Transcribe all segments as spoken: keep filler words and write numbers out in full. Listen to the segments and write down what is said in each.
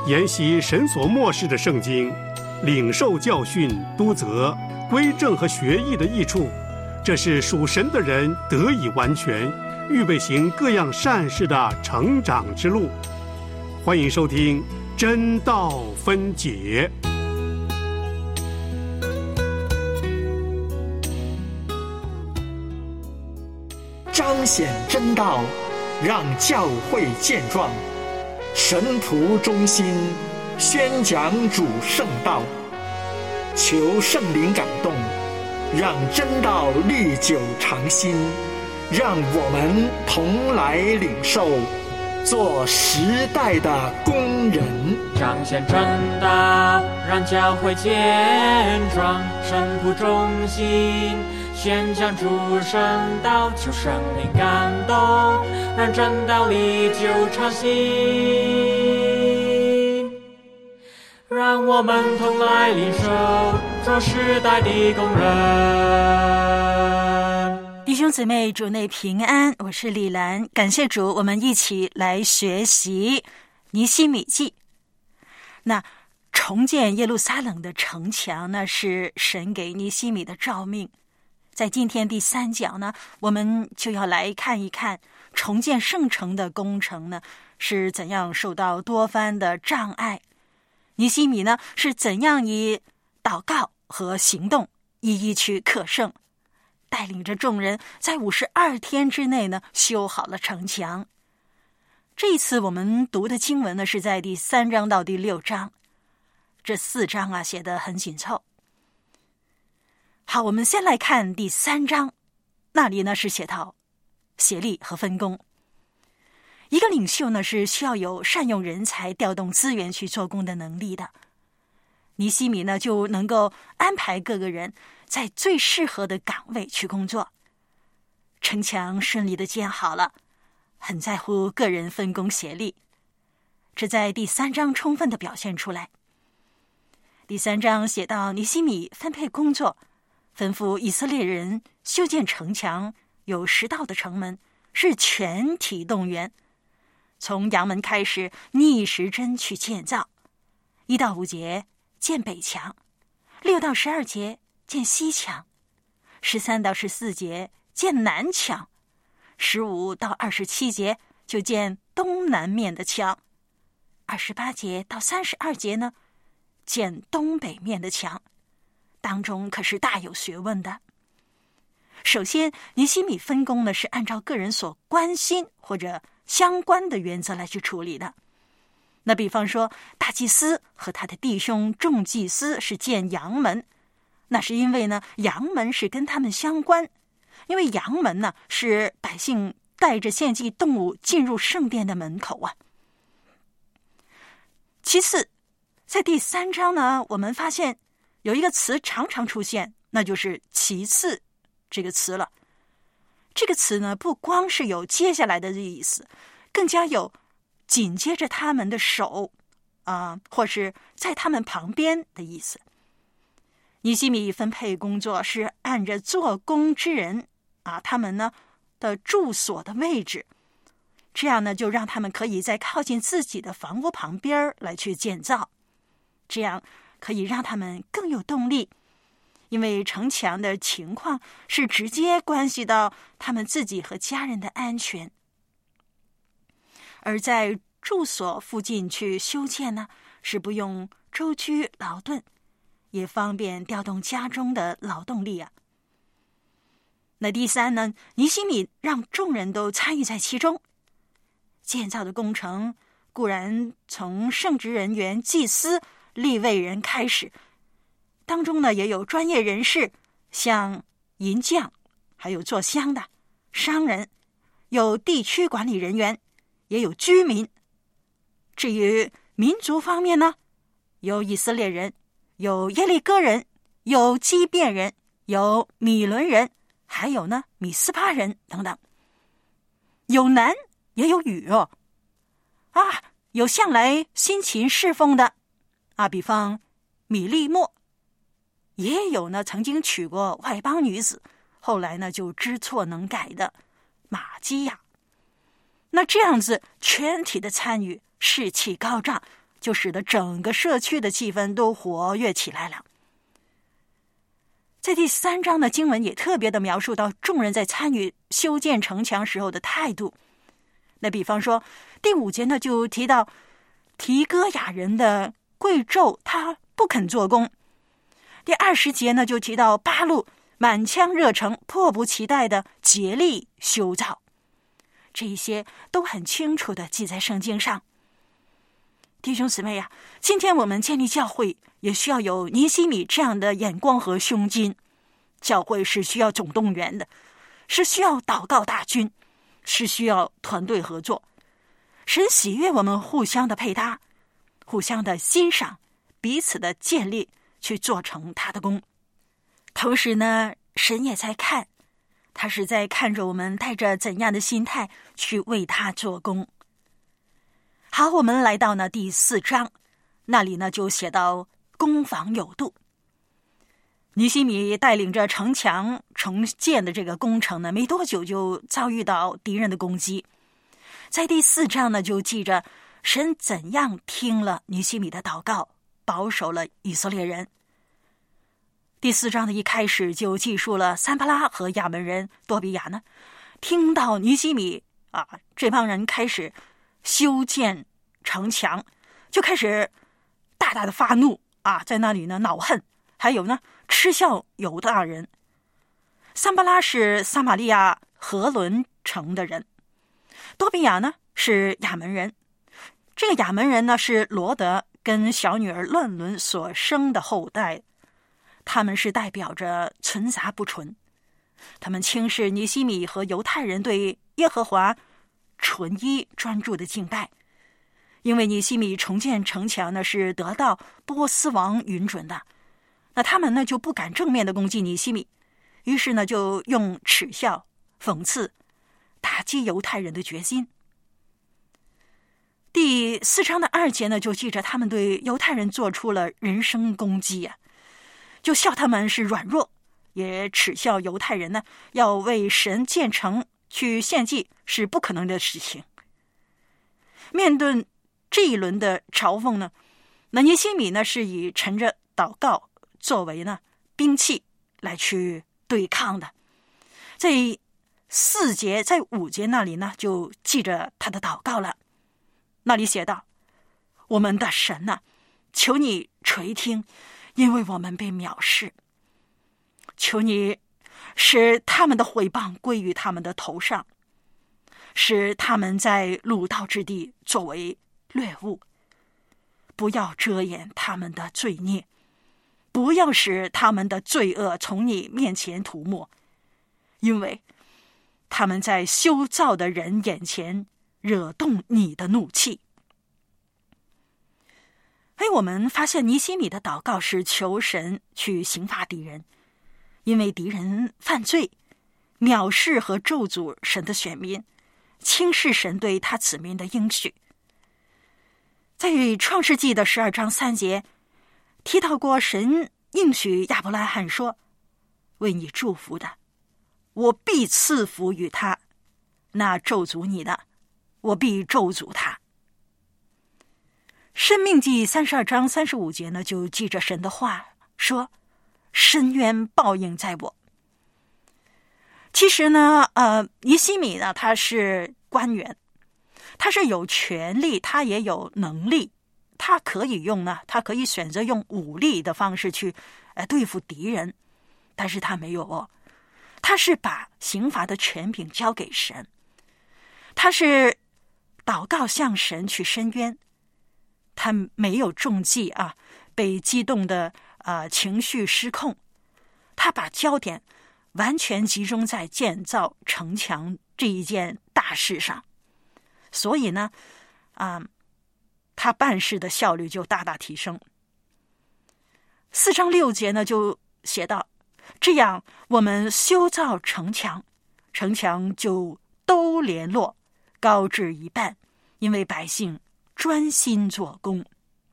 研习神所默示的圣经，领受教训、督责、归正和学艺的益处，这是属神的人得以完全，预备行各样善事的成长之路。欢迎收听真道分解。 彰显真道，让教会健壮，神仆忠心，宣讲主圣道，求圣灵感动，让真道历久常新，让我们同来领受，做时代的工人。 彰显真道，让教会健壮，神仆忠心，宣讲主圣道，求圣灵感动，让真道历久常新，让我们同来领受，做时代的工人。 弟兄姊妹，主内平安，我是李兰，感谢主，我们一起来学习尼希米记。那重建耶路撒冷的城墙呢，是神给尼希米的召命。在今天第三讲呢，我们就要来看一看重建圣城的工程呢是怎样受到多番的障碍。尼希米呢是怎样以祷告和行动一一去克胜，带领着众人在五十二天之内呢修好了城墙。这一次我们读的经文呢是在第三章到第六章，这四章啊写得很紧凑。好，我们先来看第三章，那里呢是写到协力和分工。一个领袖呢是需要有善用人才、调动资源去做工的能力的。尼希米呢就能够安排各个人在最适合的岗位去工作，城墙顺利的建好了，很在乎个人分工协力，这在第三章充分的表现出来。第三章写到尼希米分配工作，吩咐以色列人修建城墙，有十道的城门，是全体动员，从阳门开始逆时针去建造。一到五节建北墙，六到十二节建西墙，十三到十四节建南墙，十五到二十七节就建东南面的墙，二十八节到三十二节呢建东北面的墙，当中可是大有学问的。首先尼希米分工呢是按照个人所关心或者相关的原则来去处理的。那比方说大祭司和他的弟兄众祭司是建阳门，那是因为呢阳门是跟他们相关，因为阳门呢是百姓带着献祭动物进入圣殿的门口啊。其次在第三章呢，我们发现有一个词常常出现，那就是其次这个词了。这个词呢不光是有接下来的意思，更加有紧接着他们的手啊、呃，或是在他们旁边的意思。尼希米分配工作是按着做工之人啊，他们呢的住所的位置，这样呢就让他们可以在靠近自己的房屋旁边来去建造，这样可以让他们更有动力，因为城墙的情况是直接关系到他们自己和家人的安全。而在住所附近去修建呢，是不用舟车劳顿，也方便调动家中的劳动力啊。那第三呢，尼希米让众人都参与在其中，建造的工程固然从圣职人员、祭司、利未人开始，当中呢也有专业人士，像银匠，还有做香的商人，有地区管理人员，也有居民。至于民族方面呢，有以色列人，有耶利哥人，有基遍人，有米伦人，还有呢米斯巴人等等。有男也有女哦，啊，有向来辛勤侍奉的啊，比方米利莫，也有呢曾经娶过外邦女子，后来呢就知错能改的玛基亚。那这样子全体的参与，士气高涨， 就使得整个社区的气氛都活跃起来了。在第三章的经文也特别的描述到众人在参与修建城墙时候的态度。那比方说第五节呢，就提到提哥亚人的贵胄他不肯做工。第二十节呢，就提到巴路满腔热诚迫不及待的竭力修造。这一些都很清楚的记在圣经上。弟兄姊妹呀、啊，今天我们建立教会也需要有尼希米这样的眼光和胸襟。教会是需要总动员的，是需要祷告大军，是需要团队合作。神喜悦我们互相的配搭，互相的欣赏，彼此的建立，去做成他的工。同时呢，神也在看，他是在看着我们带着怎样的心态去为他做工。好，我们来到呢第四章，那里呢就写到攻防有度。尼希米带领着城墙重建的这个工程呢，没多久就遭遇到敌人的攻击。在第四章呢，就记着神怎样听了尼希米的祷告，保守了以色列人。第四章的一开始就记述了三巴拉和亚门人多比亚呢，听到尼希米啊这帮人开始修建城墙，就开始大大的发怒啊，在那里呢恼恨，还有呢嗤笑犹大人。三巴拉是撒玛利亚和伦城的人，多比亚呢是亚门人。这个亚门人呢是罗德跟小女儿乱伦所生的后代，他们是代表着存杂不纯，他们轻视尼希米和犹太人对耶和华纯一专注的敬拜。因为尼希米重建城墙呢是得到波斯王允准的，那他们呢就不敢正面的攻击尼希米，于是呢就用耻笑、讽刺打击犹太人的决心。第四章的二节呢，就记着他们对犹太人做出了人身攻击啊，就笑他们是软弱，也耻笑犹太人呢要为神建城去献祭是不可能的事情。面对这一轮的嘲讽呢，那尼希米呢是以乘着祷告作为呢兵器来去对抗的。在四节在五节那里呢就记着他的祷告了，那里写道：我们的神啊，求你垂听，因为我们被藐视，求你使他们的毁谤归于他们的头上，使他们在鲁道之地作为掠物，不要遮掩他们的罪孽，不要使他们的罪恶从你面前涂抹，因为他们在修造的人眼前惹动你的怒气。哎，我们发现尼希米的祷告是求神去刑罚敌人，因为敌人犯罪，藐视和咒诅神的选民，轻视神对他子民的应许。在创世纪的十二章三节提到过，神应许亚伯拉罕说：为你祝福的，我必赐福于他；那咒诅你的，我必咒诅他。申命记三十二章三十五节呢，就记着神的话说：深渊报应在我。其实呢，呃，尼希米呢，他是官员，他是有权力，他也有能力，他可以用呢，他可以选择用武力的方式去呃对付敌人，但是他没有哦，他是把刑罚的权柄交给神，他是祷告向神去申冤，他没有中计啊，被激动的呃情绪失控，他把焦点完全集中在建造城墙这一件大事上，所以呢，啊、呃，他办事的效率就大大提升。四章六节呢就写道：这样我们修造城墙，城墙就都联络，高至一半，因为百姓专心做工。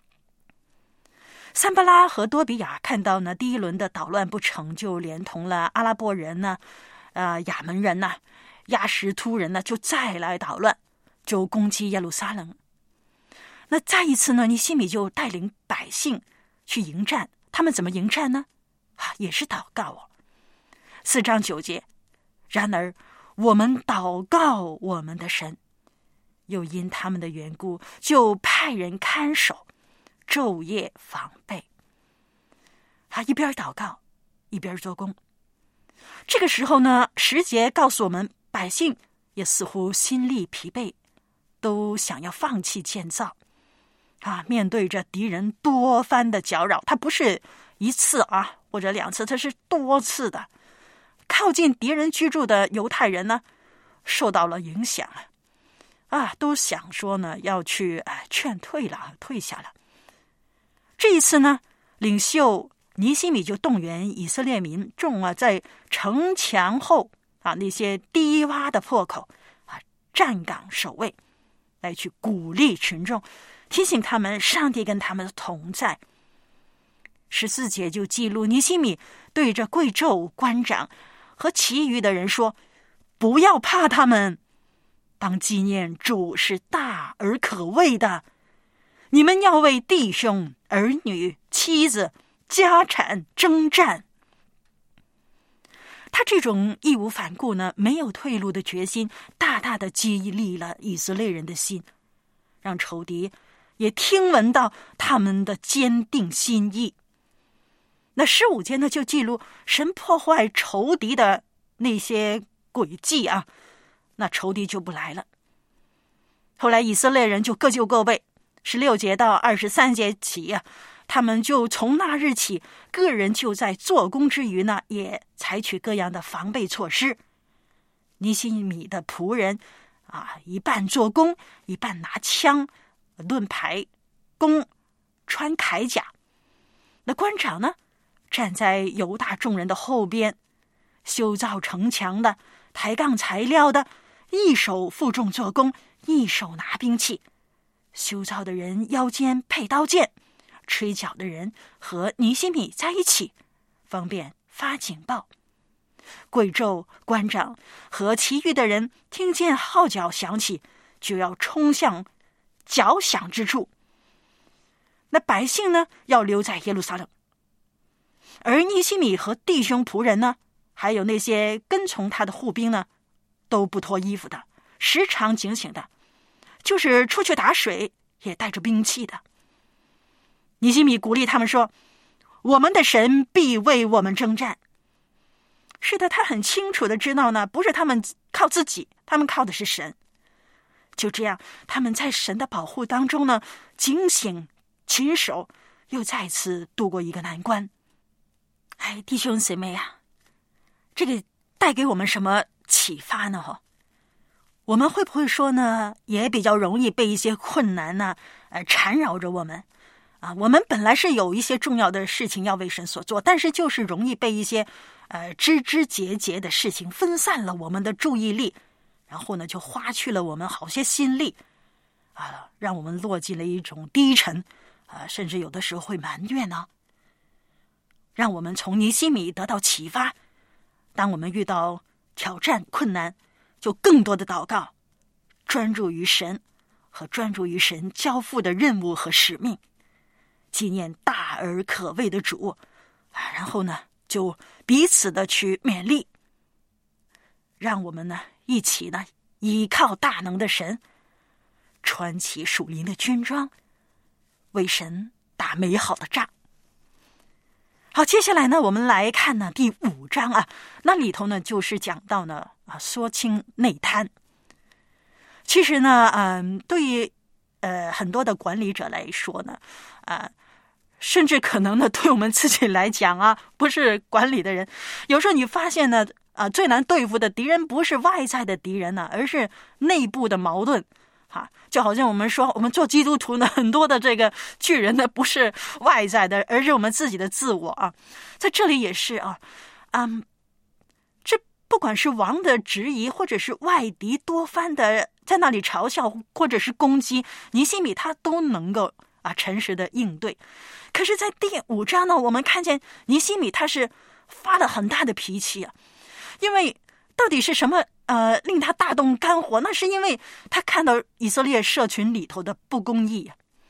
三巴拉和多比亚看到呢第一轮的捣乱不成，就连同了阿拉伯人呢、呃、亚门人呢、亚什突人呢，就再来捣乱，就攻击耶路撒冷。 那再一次呢，尼希米就带领百姓去迎战。他们怎么迎战呢？啊，也是祷告哦。四章九节，然而我们祷告我们的神，又因他们的缘故，就派人看守，昼夜防备。他一边祷告，一边做工。这个时候呢，十节告诉我们，百姓也似乎心力疲惫，都想要放弃建造。啊，面对着敌人多番的搅扰，他不是一次啊或者两次，他是多次的。靠近敌人居住的犹太人呢，受到了影响啊，啊，都想说呢要去啊劝退了，退下了。这一次呢，领袖尼希米就动员以色列民众啊，在城墙后啊那些低洼的破口啊站岗守卫，来去鼓励群众，提醒他们上帝跟他们同在。十四节就记录尼希米对着贵胄官长和其余的人说，不要怕他们，当纪念主是大而可畏的，你们要为弟兄、儿女、妻子、家产征战。他这种义无反顾呢，没有退路的决心，大大的激励了以色列人的心，让仇敌也听闻到他们的坚定心意。那十五节呢，就记录神破坏仇敌的那些诡计啊，那仇敌就不来了。后来以色列人就各就各位，十六节到二十三节起啊，他们就从那日起，个人就在做工之余呢，也采取各样的防备措施。尼希米的仆人啊，一半做工，一半拿枪、盾牌、弓、穿铠甲。那官长呢，站在犹大众人的后边，修造城墙的、抬杠材料的，一手负重做工，一手拿兵器。修造的人腰间配刀剑，吹角的人和尼希米在一起，方便发警报。贵胄官长和其余的人听见号角响起，就要冲向角响之处。那百姓呢，要留在耶路撒冷。而尼希米和弟兄仆人呢，还有那些跟从他的护兵呢，都不脱衣服的，时常警醒的，就是出去打水也带着兵器的。尼希米鼓励他们说，我们的神必为我们征战。是的，他很清楚的知道呢，不是他们靠自己，他们靠的是神。就这样，他们在神的保护当中呢，警醒勤守，又再次度过一个难关。哎，弟兄姊妹啊，这个带给我们什么启发呢？哈，我们会不会说呢，也比较容易被一些困难呢，呃，缠绕着我们啊？我们本来是有一些重要的事情要为神所做，但是就是容易被一些呃枝枝节节的事情分散了我们的注意力，然后呢，就花去了我们好些心力啊，让我们落进了一种低沉啊，甚至有的时候会埋怨呢。让我们从尼希米得到启发，当我们遇到挑战困难，就更多的祷告，专注于神和专注于神交付的任务和使命，纪念大而可畏的主啊，然后呢，就彼此的去勉励，让我们呢一起呢依靠大能的神，穿起属灵的军装，为神打美好的仗。好，接下来呢，我们来看呢第五章啊，那里头呢就是讲到呢啊说清内贪。其实呢，嗯、呃，对于呃很多的管理者来说呢，啊、呃，甚至可能呢对我们自己来讲啊，不是管理的人，有时候你发现呢，啊、呃，最难对付的敌人不是外在的敌人呢，而是内部的矛盾。哈，就好像我们说，我们做基督徒呢，很多的这个巨人呢，不是外在的，而是我们自己的自我啊。在这里也是啊，嗯，这不管是王的质疑，或者是外敌多番的在那里嘲笑，或者是攻击，尼希米他都能够啊诚实的应对。可是，在第五章呢，我们看见尼希米他是发了很大的脾气啊，因为到底是什么？呃，令他大动肝火，那是因为他看到以色列社群里头的不公义，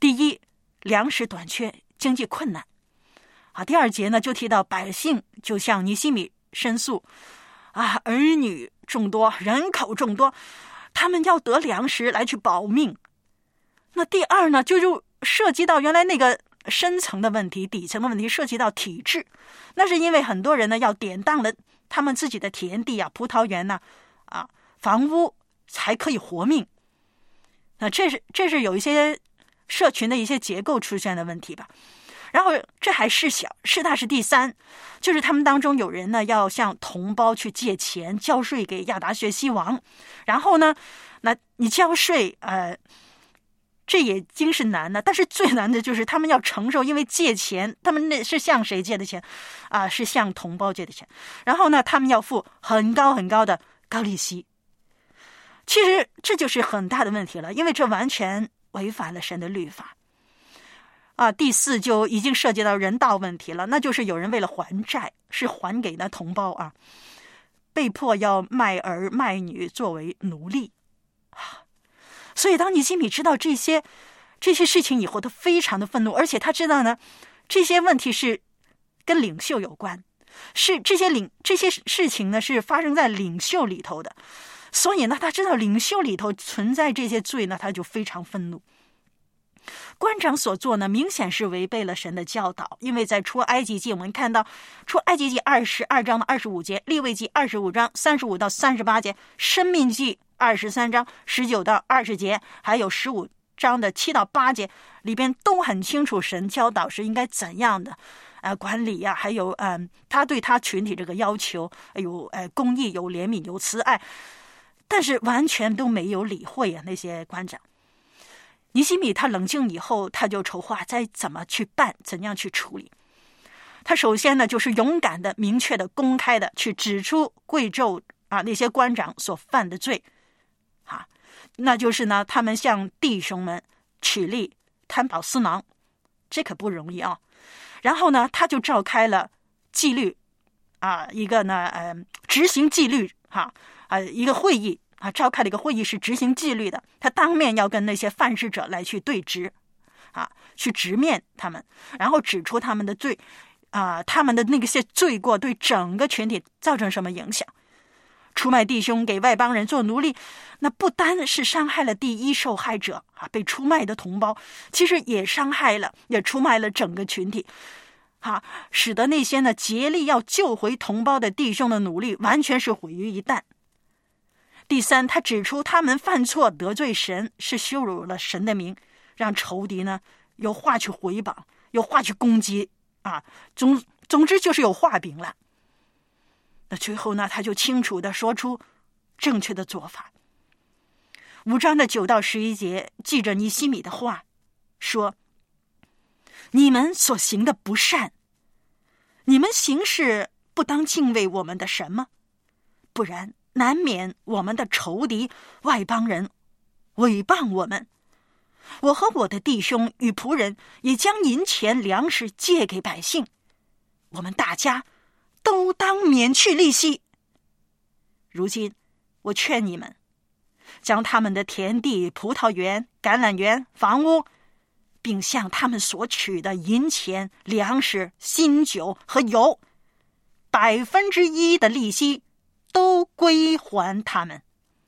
第一，粮食短缺，经济困难啊。第二节呢，就提到百姓就向尼希米申诉啊，儿女众多，人口众多，他们要得粮食来去保命。那第二呢，就就涉及到原来那个深层的问题，底层的问题，涉及到体制。那是因为很多人呢要典当了他们自己的田地啊、葡萄园呐、啊、啊房屋，才可以活命。那这是这是有一些社群的一些结构出现的问题吧。然后这还是小，事大是第三，就是他们当中有人呢要向同胞去借钱交税给亚达薛西王，然后呢，那你交税，呃，这也经是难的，但是最难的就是他们要承受，因为借钱，他们那是向谁借的钱啊、呃？是向同胞借的钱，然后呢，他们要付很高很高的高利息。其实这就是很大的问题了，因为这完全违反了神的律法。啊，第四就已经涉及到人道问题了，那就是有人为了还债，是还给那同胞啊，被迫要卖儿卖女作为奴隶。所以当尼希米知道这些这些事情以后，他非常的愤怒，而且他知道呢，这些问题是跟领袖有关，是这些领这些事情呢是发生在领袖里头的，所以呢，他知道领袖里头存在这些罪呢，他就非常愤怒。官长所做呢，明显是违背了神的教导，因为在出埃及记，我们看到出埃及记二十二章的二十五节，利未记二十五章三十五到三十八节，申命记二十三章十九到二十节，还有十五章的七到八节里边都很清楚神教导是应该怎样的呃管理呀、啊，还有嗯、呃、他对他群体这个要求有呃公义、有怜悯、有慈爱，但是完全都没有理会啊那些官长。尼希米他冷静以后，他就筹划再怎么去办，怎样去处理。他首先呢，就是勇敢的、明确的、公开的去指出贵胄啊那些官长所犯的罪，啊，那就是呢，他们向弟兄们取利、贪宝私囊，这可不容易啊。然后呢，他就召开了纪律啊，一个呢，呃，执行纪律哈啊一个会议。啊，召开了一个会议是执行纪律的，他当面要跟那些犯事者来去对质，啊，去直面他们，然后指出他们的罪，啊，他们的那些罪过对整个群体造成什么影响。出卖弟兄给外邦人做奴隶，那不单是伤害了第一受害者啊，被出卖的同胞，其实也伤害了，也出卖了整个群体，啊，使得那些呢竭力要救回同胞的弟兄的努力完全是毁于一旦。第三，他指出他们犯错得罪神，是羞辱了神的名，让仇敌呢有话去回谤，有话去攻击啊，总总之就是有话柄了。那最后呢，他就清楚的说出正确的做法。五章的九到十一节记着尼希米的话，说：你们所行的不善，你们行事不当敬畏我们的神吗？不然难免我们的仇敌外邦人诽谤我们。我和我的弟兄与仆人也将银钱粮食借给百姓，我们大家都当免去利息。如今我劝你们，将他们的田地、葡萄园、橄榄园、房屋，并向他们所取的银钱、粮食、新酒和油，百分之一的利息都归还他们。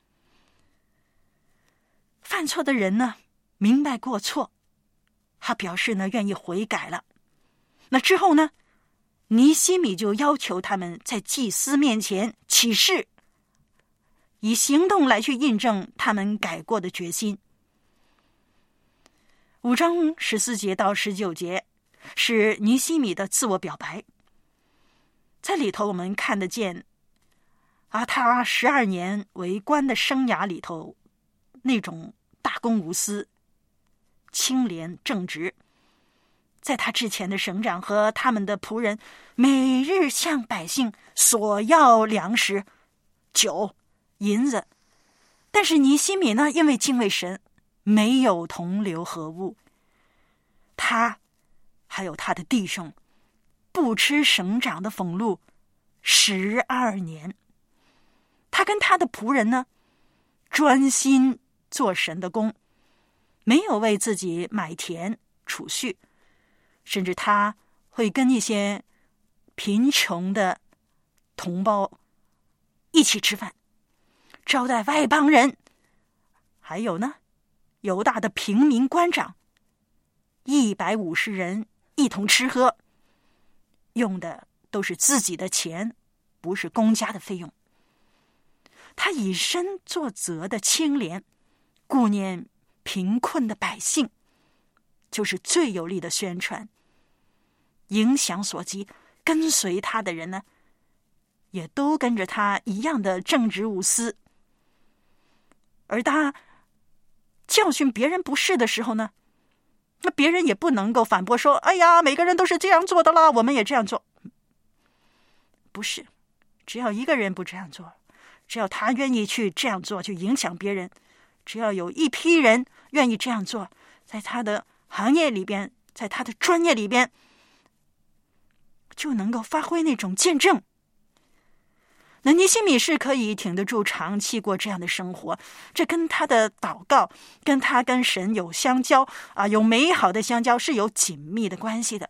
犯错的人呢，明白过错，他表示呢愿意悔改了。那之后呢，尼希米就要求他们在祭司面前起誓，以行动来去印证他们改过的决心。五章十四节到十九节是尼希米的自我表白，在里头我们看得见啊，他十二年为官的生涯里头，那种大公无私、清廉正直。在他之前的省长和他们的仆人，每日向百姓索要粮食、酒、银子，但是尼希米呢，因为敬畏神，没有同流合污。他还有他的弟兄，不吃省长的俸禄十二年。他跟他的仆人呢，专心做神的工， 没有为自己买田储蓄，甚至他会跟一些贫穷的同胞一起吃饭，招待外邦人，还有呢，犹大的平民官长一百五十人一同吃喝，用的都是自己的钱，不是公家的费用。他以身作则的清廉，顾念贫困的百姓，就是最有力的宣传。影响所及，跟随他的人呢，也都跟着他一样的正直无私。而他教训别人不是的时候呢，那别人也不能够反驳说，哎呀，每个人都是这样做的啦，我们也这样做。不是，只要一个人不这样做，只要他愿意去这样做，去影响别人，只要有一批人愿意这样做，在他的行业里边，在他的专业里边，就能够发挥那种见证。那尼希米是可以挺得住长期过这样的生活，这跟他的祷告，跟他跟神有相交啊，有美好的相交，是有紧密的关系的。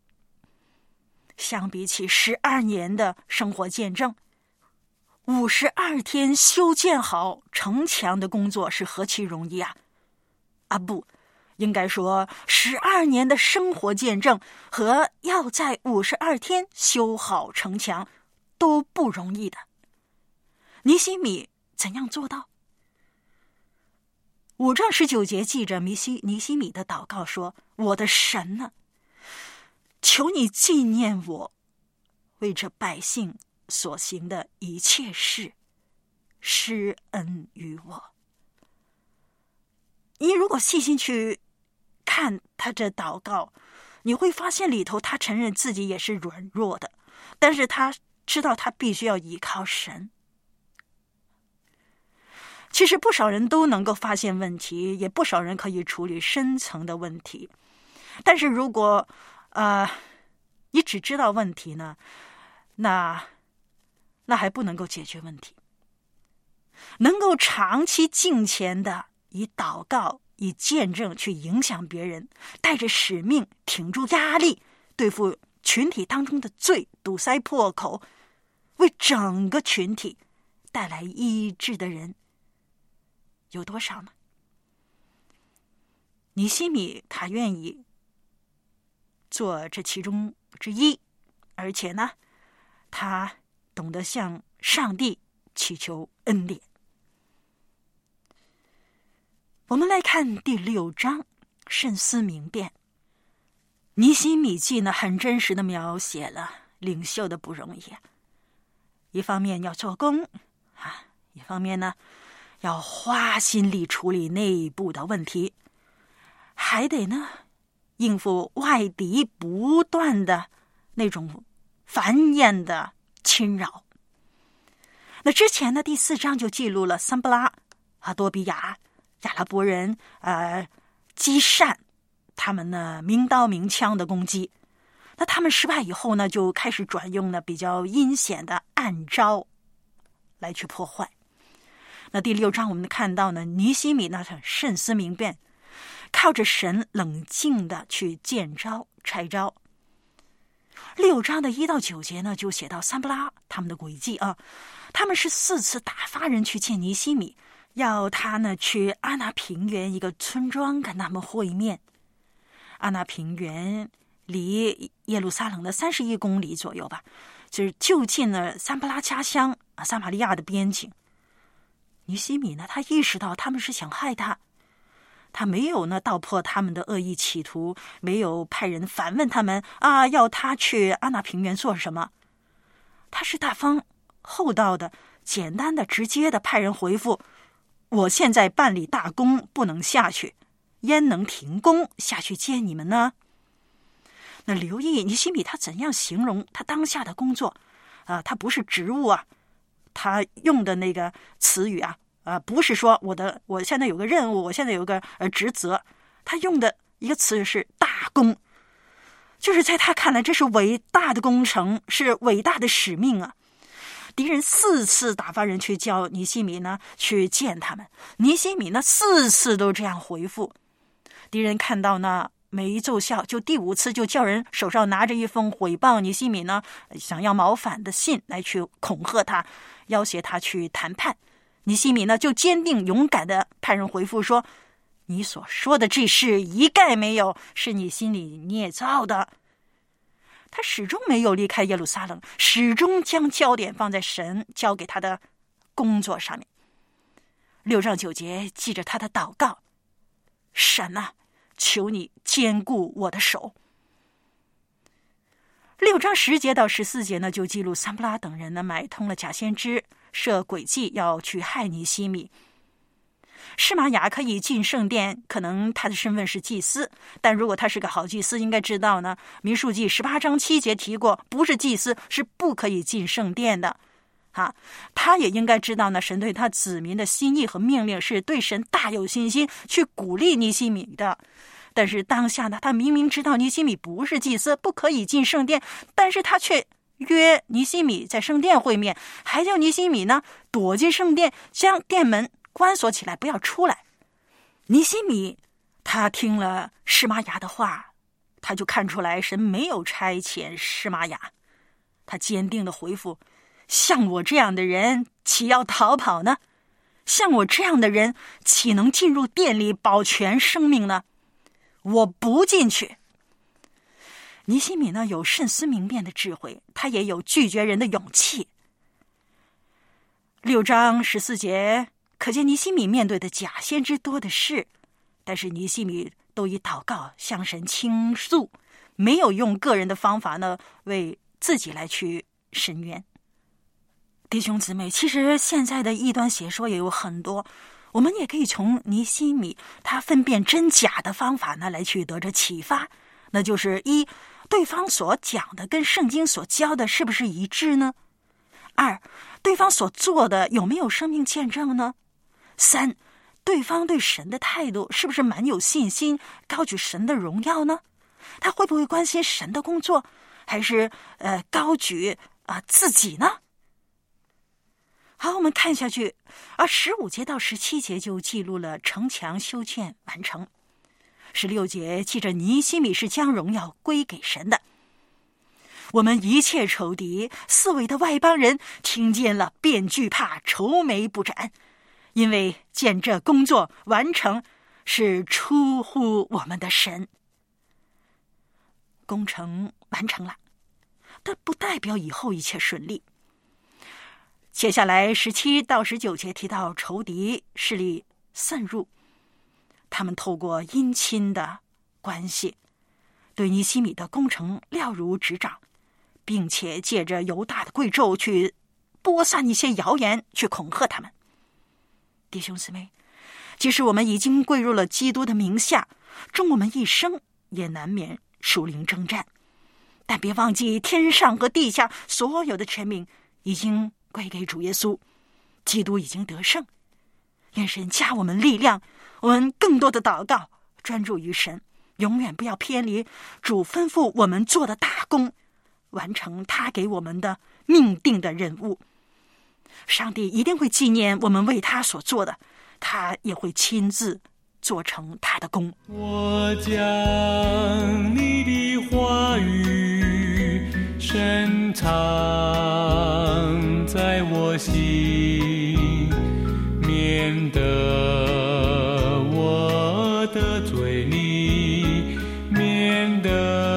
相比起十二年的生活见证，五十二天修建好城墙的工作是何其容易啊！啊不，应该说十二年的生活见证和要在五十二天修好城墙都不容易的。尼希米怎样做到？五章十九节记着尼希尼希米的祷告说：“我的神啊，求你纪念我为这百姓所行的一切事，施恩于我。”你如果细心去看他这祷告，你会发现里头他承认自己也是软弱的，但是他知道他必须要依靠神。其实不少人都能够发现问题，也不少人可以处理深层的问题，但是如果呃你只知道问题呢，那那还不能够解决问题。能够长期敬虔的以祷告以见证去影响别人，带着使命挺住压力，对付群体当中的罪，堵塞破口，为整个群体带来医治的人有多少呢？尼希米他愿意做这其中之一，而且呢，他懂得向上帝祈求恩典。我们来看第六章，慎思明辨。尼希米记呢，很真实的描写了领袖的不容易，一方面要做工啊，一方面呢要花心力处理内部的问题，还得呢应付外敌不断的那种繁衍的侵扰。那之前呢，第四章就记录了桑巴拉啊、多比亚、亚拉伯人、呃、基善，他们呢明刀明枪的攻击。那他们失败以后呢，就开始转用呢比较阴险的暗招来去破坏。那第六章我们看到呢，尼希米呢慎思明辨，靠着神冷静的去见招拆招。六章的一到九节呢，就写到桑巴拉他们的诡计啊，他们是四次打发人去见尼希米，要他呢去阿拿平原一个村庄跟他们会面。阿拿平原离耶路撒冷的三十一公里左右吧，就是就近了桑巴拉家乡啊撒玛利亚的边境。尼希米呢，他意识到他们是想害他，他没有呢道破他们的恶意企图，没有派人反问他们啊，要他去阿拿平原做什么。他是大方厚道的，简单的直接的派人回复：我现在办理大工，不能下去，焉能停工下去见你们呢？那留意尼希米他怎样形容他当下的工作啊？他不是职务啊，他用的那个词语啊，啊，不是说我的我现在有个任务，我现在有个呃职责，他用的一个词是大工，就是在他看来这是伟大的工程，是伟大的使命啊。敌人四次打发人去叫尼希米呢去见他们，尼希米呢四次都这样回复， 敌人看到呢没奏效，就第五次就叫人手上拿着一封毁谤尼西米呢想要谋反的信来去恐吓他，要挟他去谈判。尼西米呢就坚定勇敢的派人回复说，你所说的这事一概没有，是你心里捏造的。他始终没有离开耶路撒冷，始终将焦点放在神交给他的工作上面。六章九节记着他的祷告，神啊，求你坚固我的手。六章十节到十四节呢，就记录散布拉等人呢买通了假先知，设诡计要去害尼西米。示玛雅可以进圣殿，可能他的身份是祭司，但如果他是个好祭司，应该知道呢，民数记十八章七节提过，不是祭司是不可以进圣殿的。啊，他也应该知道呢，神对他子民的心意和命令是对神大有信心，去鼓励尼西米的。但是当下呢，他明明知道尼西米不是祭司，不可以进圣殿，但是他却约尼西米在圣殿会面，还叫尼西米呢躲进圣殿，将殿门关锁起来，不要出来。尼西米他听了示玛雅的话，他就看出来神没有差遣示玛雅，他坚定的回复，像我这样的人岂要逃跑呢？像我这样的人岂能进入殿里保全生命呢？我不进去。尼西米呢有慎思明辨的智慧，他也有拒绝人的勇气。六章十四节可见尼西米面对的假先知多的是，但是尼西米都以祷告向神倾诉，没有用个人的方法呢为自己来去申冤。弟兄姊妹，其实现在的异端邪说也有很多，我们也可以从尼西米他分辨真假的方法呢来去得着启发。那就是一，对方所讲的跟圣经所教的是不是一致呢？二，对方所做的有没有生命见证呢？三，对方对神的态度是不是蛮有信心，高举神的荣耀呢？他会不会关心神的工作，还是呃高举啊、呃、自己呢？好，我们看下去，而十五节到十七节就记录了城墙修建完成。十六节记着尼西米是将荣耀归给神的。我们一切仇敌，四围的外邦人听见了，便惧怕，愁眉不展，因为见这工作完成是出乎我们的神。工程完成了，但不代表以后一切顺利。接下来十七到十九节提到仇敌势力渗入，他们透过姻亲的关系对尼西米的工程了如指掌，并且借着犹大的贵胄去播散一些谣言，去恐吓他们。弟兄姊妹，即使我们已经归入了基督的名下，终我们一生也难免属灵征战，但别忘记天上和地下所有的权柄已经归给主耶稣，基督已经得胜。愿神加我们力量，我们更多的祷告，专注于神，永远不要偏离主吩咐我们做的大功，完成他给我们的命定的任务。上帝一定会纪念我们为他所做的，他也会亲自做成他的功。 我将你的话语深藏在我心，免得我得罪你，免得